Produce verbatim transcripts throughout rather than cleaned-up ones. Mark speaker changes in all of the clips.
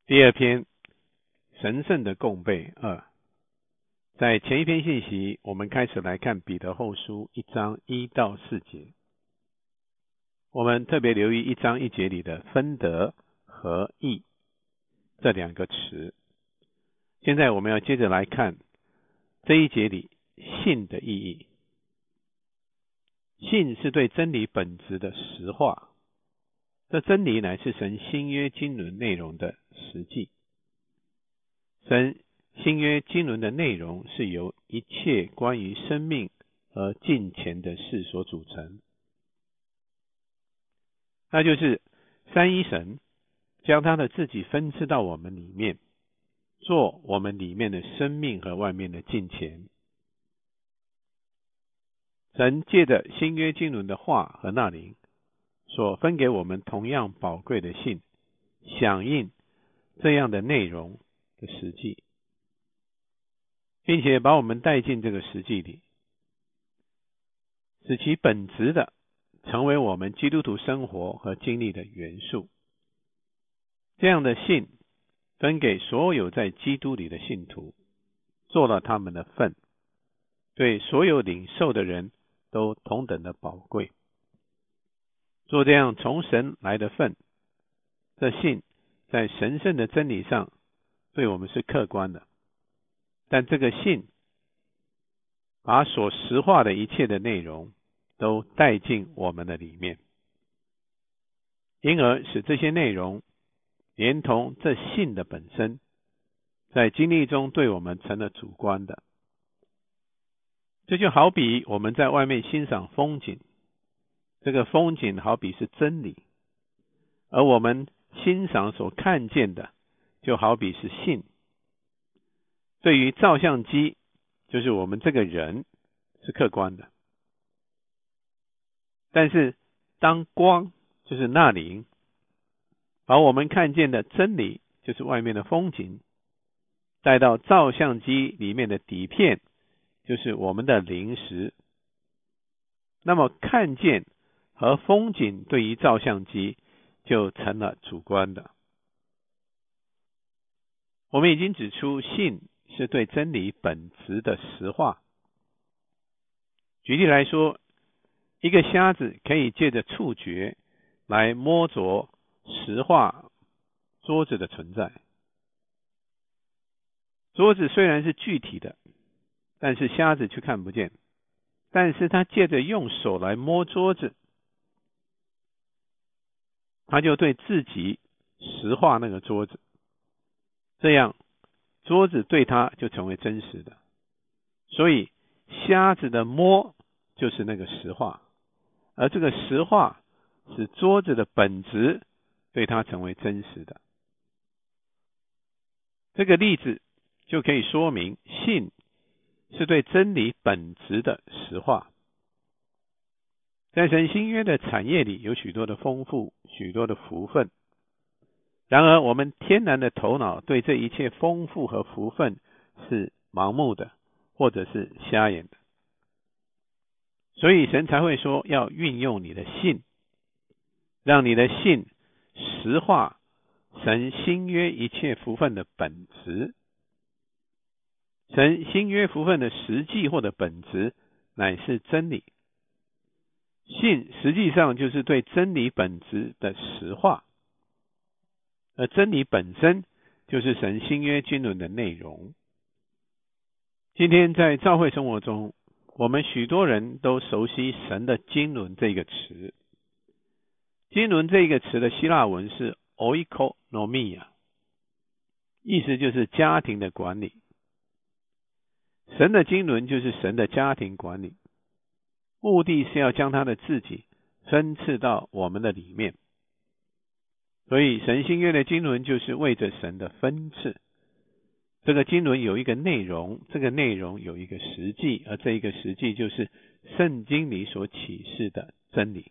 Speaker 1: 第二篇，神圣的供备二。在前一篇信息，我们开始来看彼得后书一章一到四节。我们特别留意一章一节里的分得和义这两个词。现在我们要接着来看这一节里信的意义。信是对真理本质的实化，这真理乃是神新约经纶内容的实际。神新约经纶的内容是由一切关于生命和敬虔的事所组成，那就是三一神将他的自己分赐到我们里面，做我们里面的生命和外面的敬虔。神借着新约经纶的话和那灵所分给我们同样宝贵的信，响应这样的内容的实际，并且把我们带进这个实际里，使其本质的成为我们基督徒生活和经历的元素。这样的信分给所有在基督里的信徒，做了他们的份，对所有领受的人都同等的宝贵。做这样从神来的份，这信在神圣的真理上对我们是客观的，但这个信把所实化的一切的内容都带进我们的里面，因而使这些内容连同这信的本身，在经历中对我们成了主观的。这就好比我们在外面欣赏风景，这个风景好比是真理，而我们欣赏所看见的就好比是信。对于照相机，就是我们这个人是客观的，但是当光就是那灵把我们看见的真理，就是外面的风景，带到照相机里面的底片，就是我们的灵时，那么看见和风景对于照相机就成了主观的。我们已经指出，信是对真理本质的实化。举例来说，一个瞎子可以借着触觉来摸着实化桌子的存在。桌子虽然是具体的，但是瞎子却看不见，但是他借着用手来摸桌子，他就对自己实化那个桌子，这样桌子对他就成为真实的。所以瞎子的摸就是那个实化，而这个实化使桌子的本质对他成为真实的。这个例子就可以说明，信是对真理本质的实化。在神新约的产业里有许多的丰富，许多的福分，然而我们天然的头脑对这一切丰富和福分是盲目的，或者是瞎眼的。所以神才会说要运用你的信，让你的信实化神新约一切福分的本质。神新约福分的实际或者本质乃是真理，信实际上就是对真理本质的实化，而真理本身就是神新约经纶的内容。今天在教会生活中，我们许多人都熟悉神的经纶这个词。经纶这个词的希腊文是 oikonomia， 意思就是家庭的管理。神的经纶就是神的家庭管理，目的是要将他的自己分赐到我们的里面。所以神新约的经纶就是为着神的分赐。这个经纶有一个内容，这个内容有一个实际，而这一个实际就是圣经里所启示的真理。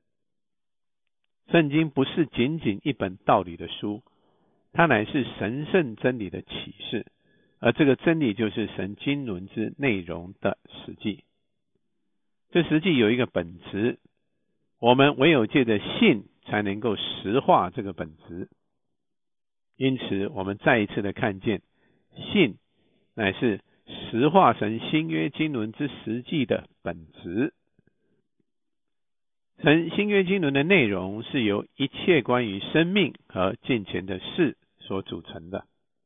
Speaker 1: 圣经不是仅仅一本道理的书，它乃是神圣真理的启示，而这个真理就是神经纶之内容的实际。这实际有一个本质，我们唯有借着信才能够实化这个本质。 因此我们再一次的看见，信乃是实化神新约经纶之实际的本质。神新约经纶的内容是由一切关于生命和敬虔的事所组成的。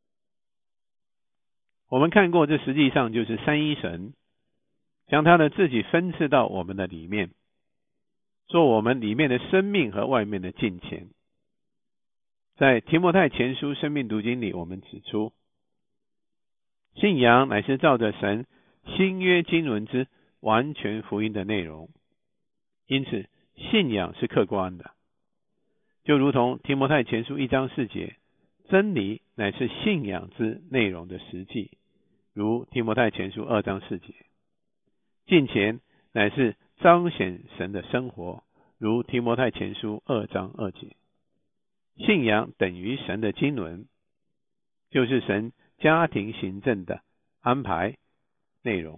Speaker 1: 我们看过，这实际上就是三一神将他的自己分赐到我们的里面，做我们里面的生命和外面的敬虔。在提摩太前书生命读经里，我们指出，信仰乃是照着神新约经纶之完全福音的内容，因此信仰是客观的，就如同提摩太前书一章四节，真理乃是信仰之内容的实际，如提摩太前书二章四节。敬虔乃是彰显神的生活，如提摩太前书二章二节。信仰等于神的经纶，就是神家庭行政的安排内容。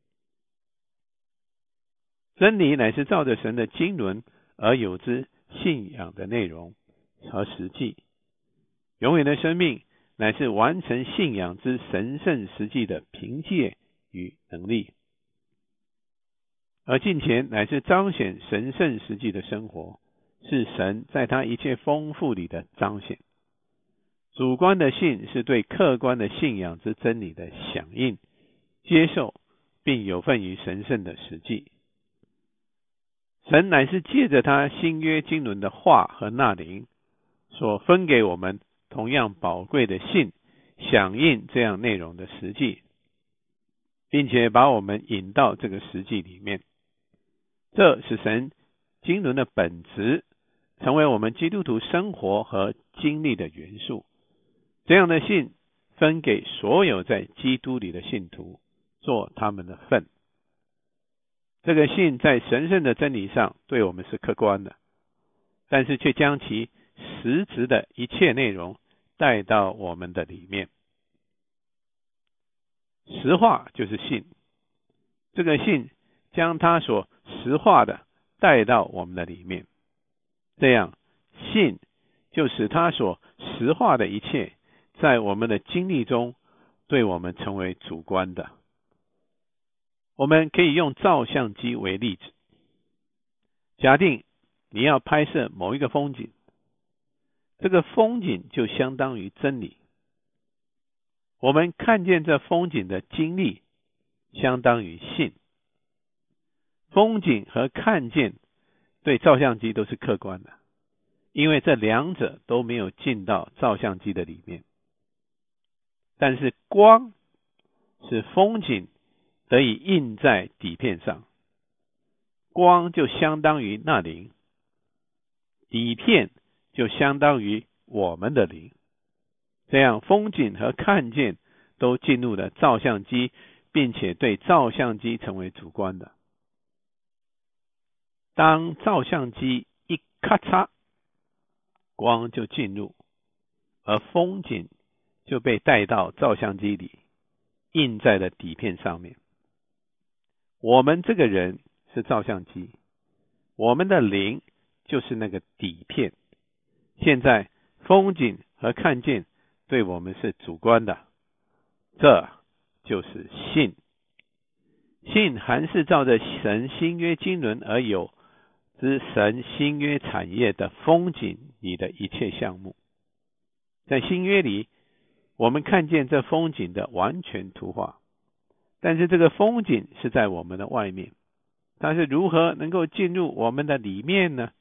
Speaker 1: 真理乃是照着神的经纶而有之信仰的内容和实际。永远的生命乃是完成信仰之神圣实际的凭借与能力。而敬虔乃是彰显神圣实际的生活，是神在他一切丰富里的彰显。主观的信是对客观的信仰之真理的响应、接受，并有份于神圣的实际。神乃是借着他新约经纶的话和那灵，所分给我们同样宝贵的信，响应这样内容的实际，并且把我们引到这个实际里面。这使神经纶的本质成为我们基督徒生活和经历的元素。这样的信分给所有在基督里的信徒，做他们的份。这个信在神圣的真理上对我们是客观的，但是却将其实质的一切内容带到我们的里面。实化就是信，这个信将他所实化的带到我们的里面，这样信就使他所实化的一切在我们的经历中对我们成为主观的。我们可以用照相机为例子，假定你要拍摄某一个风景，这个风景就相当于真理。我们看见这风景的经历相当于信。风景和看见对照相机都是客观的，因为这两者都没有进到照相机的里面。但是光使风景得以印在底片上，光就相当于那灵，底片就相当于我们的灵。这样风景和看见都进入了照相机，并且对照相机成为主观的。当照相机一咔嚓，光就进入，而风景就被带到照相机里，印在了底片上面。我们这个人是照相机，我们的灵就是那个底片。现在风景和看见对我们是主观的，这就是信。信还是照着神新约经纶而有之神新约产业的风景里的一切项目。在新约里，我们看见这风景的完全图画，但是这个风景是在我们的外面，它是如何能够进入我们的里面呢？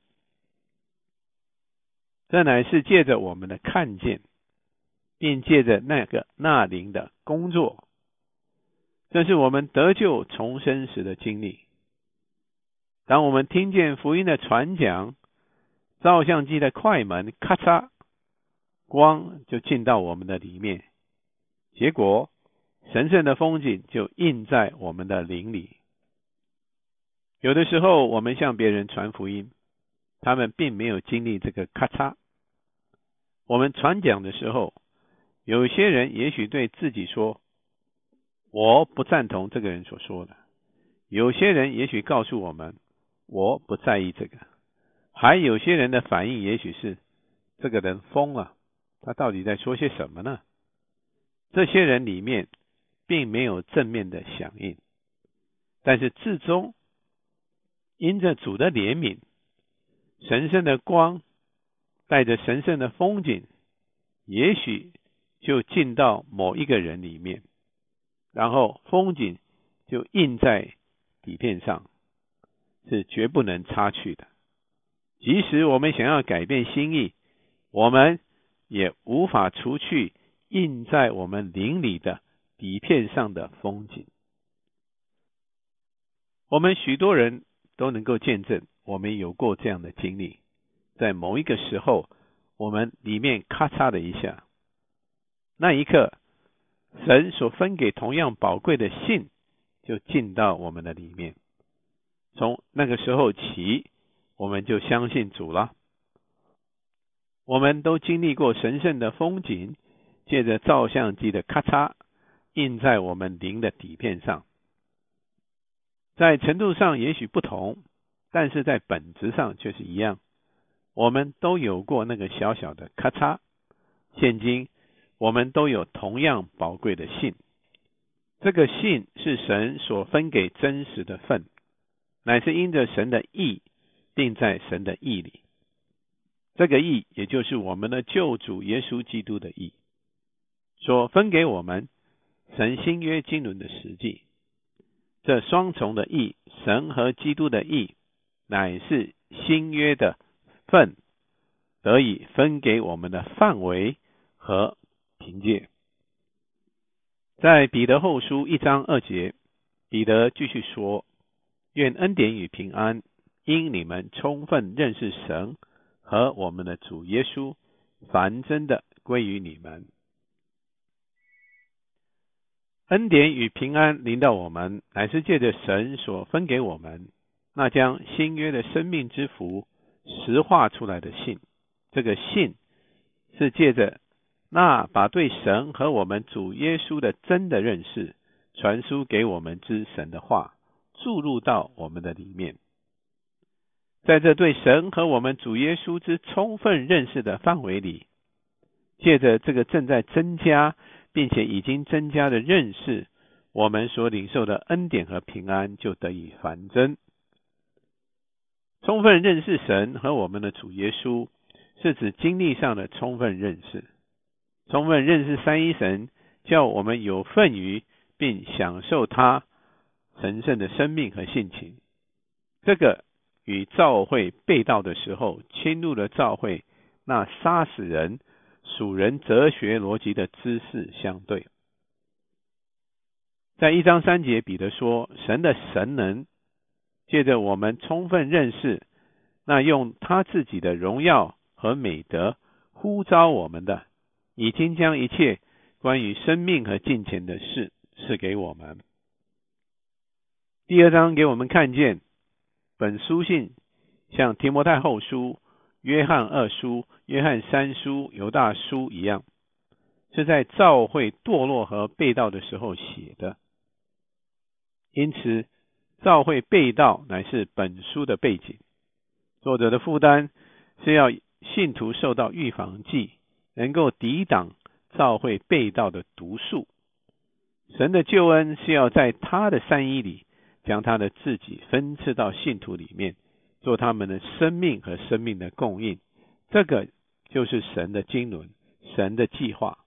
Speaker 1: 这乃是借着我们的看见，并借着那个那灵的工作，这是我们得救重生时的经历。当我们听见福音的传讲，照相机的快门咔嚓，光就进到我们的里面，结果神圣的风景就印在我们的灵里。有的时候我们向别人传福音，他们并没有经历这个咔嚓。我们传讲的时候，有些人也许对自己说，我不赞同这个人所说的。有些人也许告诉我们，我不在意这个。还有些人的反应也许是，这个人疯了， 他到底在说些什么呢？这些人里面并没有正面的响应，但是至终因着主的怜悯，神圣的光带着神圣的风景，也许就进到某一个人里面，然后风景就印在底片上，是绝不能擦去的。即使我们想要改变心意，我们也无法除去印在我们灵里的底片上的风景。我们许多人都能够见证，我们有过这样的经历，在某一个时候，我们里面咔嚓的一下，那一刻，神所分给同样宝贵的信就进到我们的里面。从那个时候起，我们就相信主了。我们都经历过神圣的风景，借着照相机的咔嚓，印在我们灵的底片上。在程度上也许不同，但是在本质上却是一样。我们都有过那个小小的咔嚓。现今我们都有同样宝贵的信，这个信是神所分给真实的份，乃是因着神的义，并在神的义里。这个义也就是我们的救主耶稣基督的义，所分给我们神新约经纶的实际。这双重的义，神和基督的义，乃是新约的份，得以分给我们的范围和凭借。在彼得后书一章二节，彼得继续说，愿恩典与平安因你们充分认识神和我们的主耶稣，凡真的归于你们。恩典与平安临到我们，乃是借着神所分给我们那将新约的生命之福实化出来的信。这个信是借着那把对神和我们主耶稣的真的认识传输给我们之神的话注入到我们的里面。在这对神和我们主耶稣之充分认识的范围里，借着这个正在增加并且已经增加的认识，我们所领受的恩典和平安就得以繁增。充分认识神和我们的主耶稣，是指经历上的充分认识。充分认识三一神，叫我们有份于并享受他神圣的生命和性情。这个与召会被盗的时候侵入了召会那杀死人属人哲学逻辑的知识相对。在一章三节，彼得说，神的神能借着我们充分认识那用他自己的荣耀和美德呼召我们的，已经将一切关于生命和金钱的事赐给我们。第二章给我们看见本书信像提摩太后书、约翰二书、约翰三书、犹大书一样，是在召会堕落和被盗的时候写的。因此召会被盗乃是本书的背景。作者的负担是要信徒受到预防剂，能够抵挡召会被盗的毒素。神的救恩是要在他的善意里将他的自己分赐到信徒里面，做他们的生命和生命的供应。这个就是神的经纶，神的计划。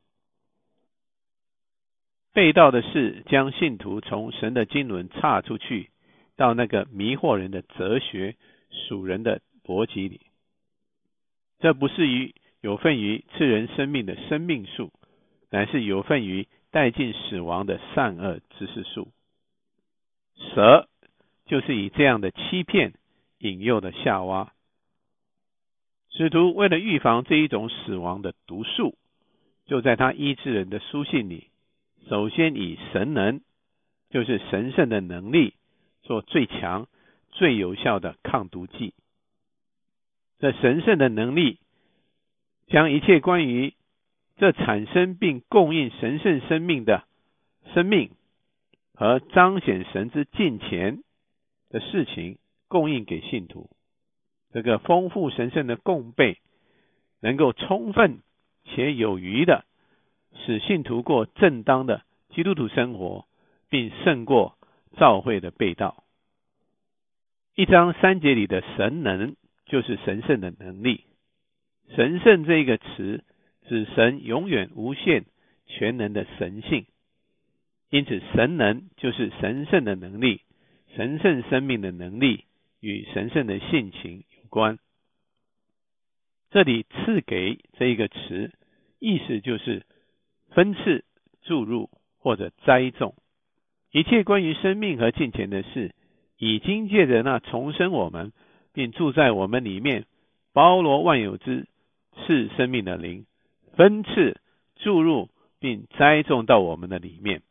Speaker 1: 被盗的是将信徒从神的经纶岔出去，到那个迷惑人的哲学属人的逻辑里。这不是于有份于赐人生命的生命树，乃是有份于带进死亡的善恶知识树。蛇就是以这样的欺骗引诱的夏娃。使徒为了预防这一种死亡的毒素，就在他医治人的书信里，首先以神能，就是神圣的能力，做最强最有效的抗毒剂。这神圣的能力将一切关于这产生并供应神圣生命的生命和彰显神之敬虔的事情供应给信徒。这个丰富神圣的供备能够充分且有余的，使信徒过正当的基督徒生活，并胜过教会的背道。一章三节里的神能就是神圣的能力。神圣这一个词指神永远无限全能的神性，因此神能就是神圣的能力，神圣生命的能力与神圣的性情有关。这里赐给这一个词意思就是分赐、注入或者栽种。一切关于生命和金钱的事，已经借着那重生我们并住在我们里面包罗万有之赐生命的灵，分赐、注入并栽种到我们的里面。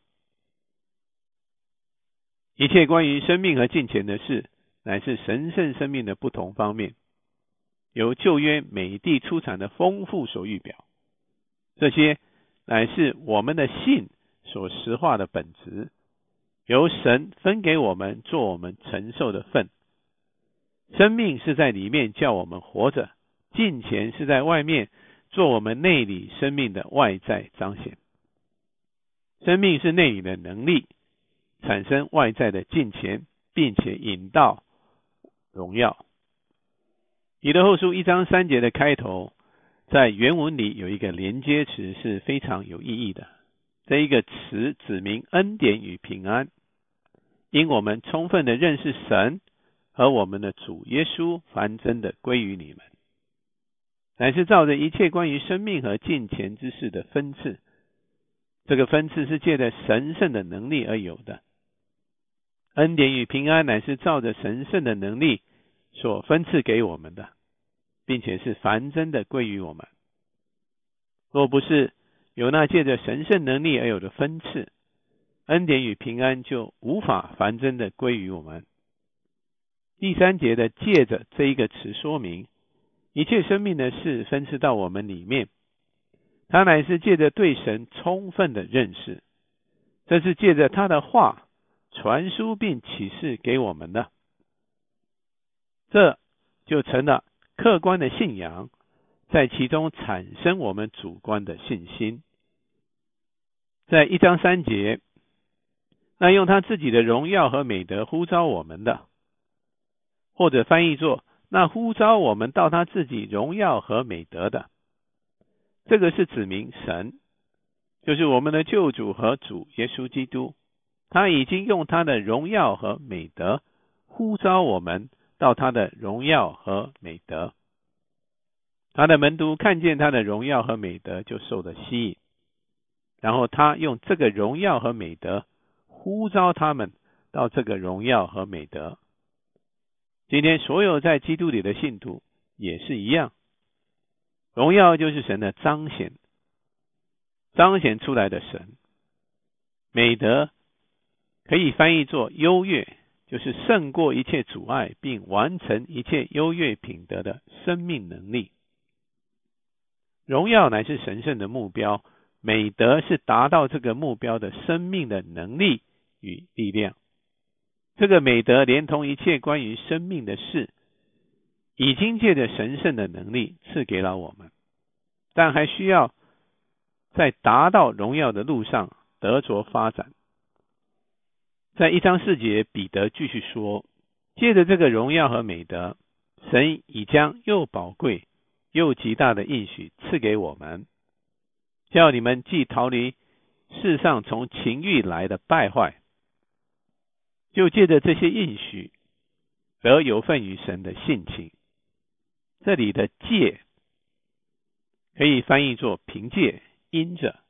Speaker 1: 一切关于生命和金钱的事，乃是神圣生命的不同方面，由旧约美地出产的丰富所预表。这些乃是我们的信所实化的本质，由神分给我们做我们承受的份。生命是在里面叫我们活着，金钱是在外面做我们内里生命的外在彰显。生命是内里的能力，产生外在的金钱，并且引到荣耀。彼得后书一章三节的开头，在原文里有一个连接词是非常有意义的。这一个词指明恩典与平安，因我们充分的认识神和我们的主耶稣，凡真的归于你们，乃是照着一切关于生命和金钱之事的分赐。这个分赐是借着神圣的能力而有的。恩典与平安乃是照着神圣的能力所分赐给我们的，并且是凡真的归于我们。若不是有那借着神圣能力而有的分赐，恩典与平安就无法凡真的归于我们。第三节的借着这一个词说明，一切生命的事分赐到我们里面，它乃是借着对神充分的认识，这是借着他的话传输并启示给我们的，这就成了客观的信仰，在其中产生我们主观的信心。在一章三节，那用他自己的荣耀和美德呼召我们的，或者翻译作那呼召我们到他自己荣耀和美德的，这个是指明神，就是我们的救主和主耶稣基督，他已经用他的荣耀和美德呼召我们到他的荣耀和美德。他的门徒看见他的荣耀和美德，就受了吸引，然后他用这个荣耀和美德呼召他们到这个荣耀和美德。今天所有在基督里的信徒也是一样，荣耀就是神的彰显，彰显出来的神。美德可以翻译作优越，就是胜过一切阻碍并完成一切优越品德的生命能力。荣耀乃是神圣的目标，美德是达到这个目标的生命的能力与力量。这个美德连同一切关于生命的事，已经借着神圣的能力赐给了我们，但还需要在达到荣耀的路上得着发展。在一章四节，彼得继续说，借着这个荣耀和美德，神已将又宝贵又极大的应许赐给我们，叫你们既逃离世上从情欲来的败坏，就借着这些应许得有份于神的性情。这里的借可以翻译作凭借、因着。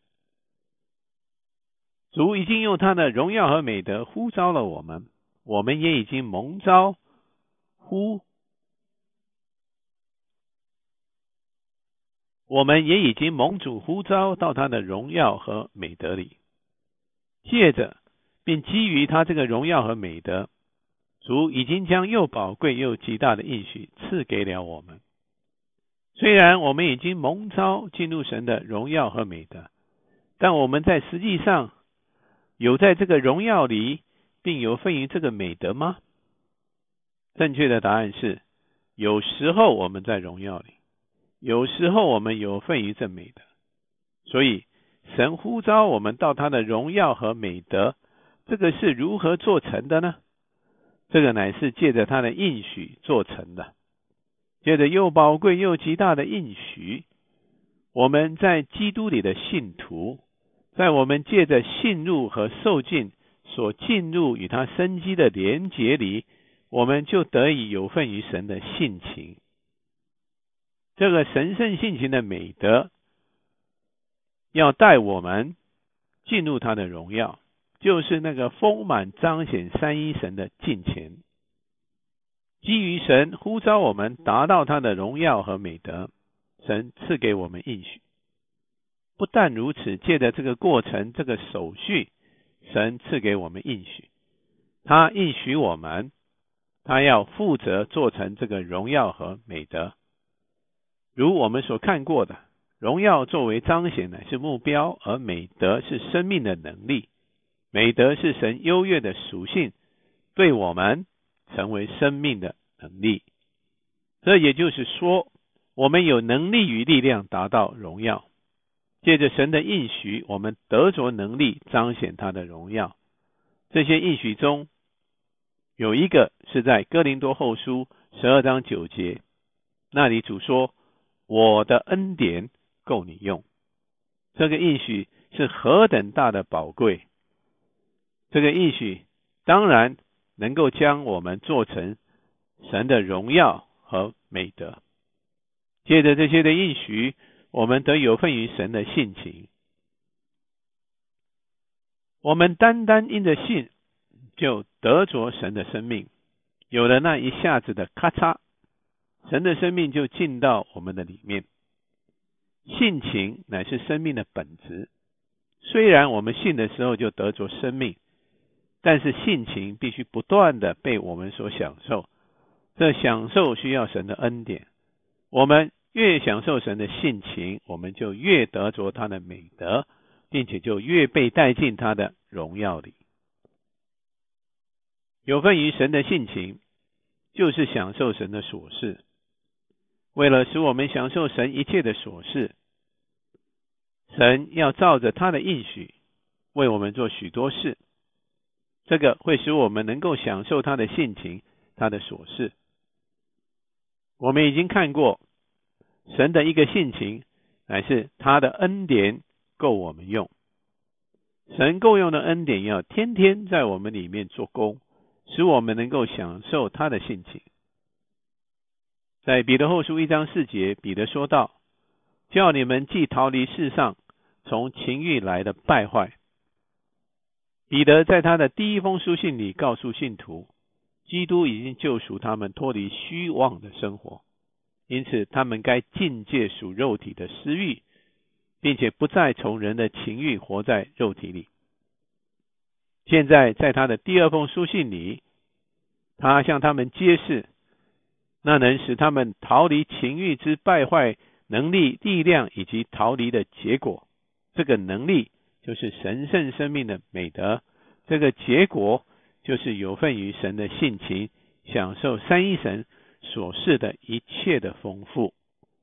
Speaker 1: 主已经用他的荣耀和美德呼召了我们，我们也已经蒙召呼我们也已经蒙主呼召到他的荣耀和美德里。借着并基于他这个荣耀和美德，主已经将又宝贵又极大的应许赐给了我们。虽然我们已经蒙召进入神的荣耀和美德，但我们在实际上有在这个荣耀里并有份于这个美德吗？正确的答案是，有时候我们在荣耀里，有时候我们有份于这美德， 所以神呼召我们到他的荣耀和美德，这个是如何做成的呢？这个乃是借着他的应许做成的。借着又宝贵又极大的应许，我们在基督里的信徒，在我们借着信入和受尽所进入与他生机的连结里，我们就得以有份于神的性情。这个神圣性情的美德要带我们进入他的荣耀，就是那个丰满彰显三一神的敬虔。基于神呼召我们达到他的荣耀和美德，神赐给我们应许。不但如此，借着这个过程，这个手续，神赐给我们应许。他应许我们，他要负责做成这个荣耀和美德。如我们所看过的，荣耀作为彰显乃是目标，而美德是生命的能力。美德是神优越的属性，对我们成为生命的能力。这也就是说，我们有能力与力量达到荣耀。借着神的应许，我们得着能力彰显他的荣耀。这些应许中有一个是在哥林多后书十二章九节，那里主说，我的恩典够你用。这个应许是何等大的宝贵。这个应许当然能够将我们做成神的荣耀和美德。借着这些的应许，我们得有份于神的性情。我们单单因着信，就得着神的生命。有了那一下子的咔嚓，神的生命就进到我们的里面。性情乃是生命的本质。虽然我们信的时候就得着生命，但是性情必须不断的被我们所享受。这享受需要神的恩典。我们越享受神的性情，我们就越得着他的美德，并且就越被带进他的荣耀里。有份于神的性情，就是享受神的所事。为了使我们享受神一切的所事，神要照着他的应许为我们做许多事，这个会使我们能够享受他的性情，他的所事。我们已经看过，神的一个性情乃是他的恩典够我们用。神够用的恩典要天天在我们里面做工，使我们能够享受他的性情。在彼得后书一章四节，彼得说道，叫你们既逃离世上从情欲来的败坏。彼得在他的第一封书信里告诉信徒，基督已经救赎他们脱离虚妄的生活，因此他们该禁戒属肉体的私欲，并且不再从人的情欲活在肉体里。现在在他的第二封书信里，他向他们揭示那能使他们逃离情欲之败坏能力、力量以及逃离的结果。这个能力就是神圣生命的美德，这个结果就是有份于神的性情，享受三一神所示的一切的丰富。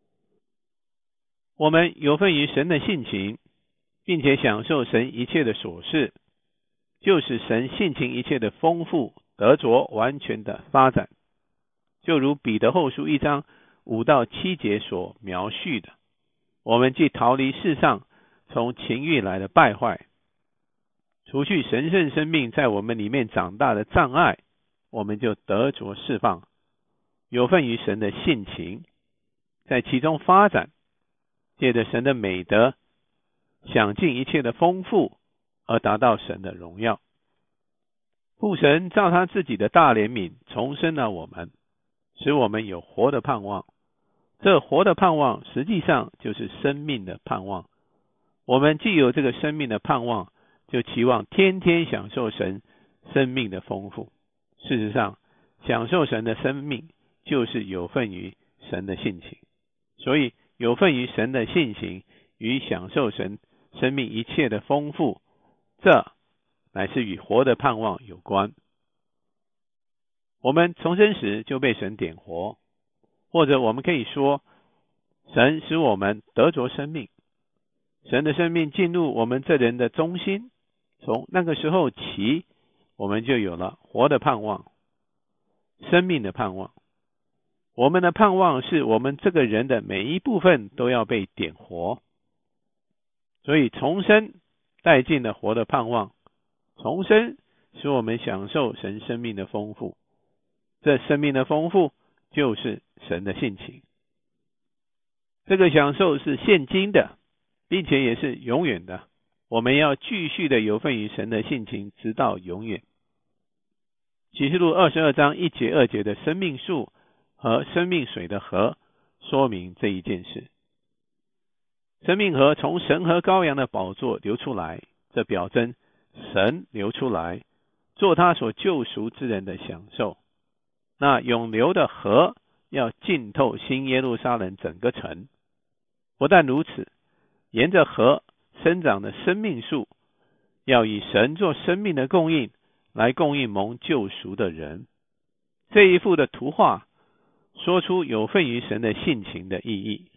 Speaker 1: 我们有份于神的性情，并且享受神一切的所示，就是神性情一切的丰富得着完全的发展。就如彼得后书一章五到七节所描述的，我们既逃离世上从情欲来的败坏，除去神圣生命在我们里面长大的障碍，我们就得着释放，有份于神的性情，在其中发展，借着神的美德，享尽一切的丰富，而达到神的荣耀。父神照他自己的大怜悯重生了我们，使我们有活的盼望。这活的盼望实际上就是生命的盼望。我们既有这个生命的盼望，就期望天天享受神生命的丰富。事实上，享受神的生命就是有份于神的性情。所以有份于神的性情与享受神生命一切的丰富，这乃是与活的盼望有关。我们重生时就被神点活，或者我们可以说，神使我们得着生命。 神的生命进入我们这人的中心，从那个时候起，我们就有了活的盼望，生命的盼望。我们的盼望是我们这个人的每一部分都要被点活，所以重生带进了活的盼望，重生使我们享受神生命的丰富，这生命的丰富就是神的性情。这个享受是现今的，并且也是永远的，我们要继续的有份于神的性情，直到永远。启示录二十二章一节二节的生命树和生命水的河说明这一件事。生命河从神和羔羊的宝座流出来，这表征神流出来做他所救赎之人的享受。那永流的河要浸透新耶路撒冷整个城。不但如此，沿着河生长的生命树要以神做生命的供应，来供应蒙救赎的人。这一幅的图画说出有份于神的性情的意义。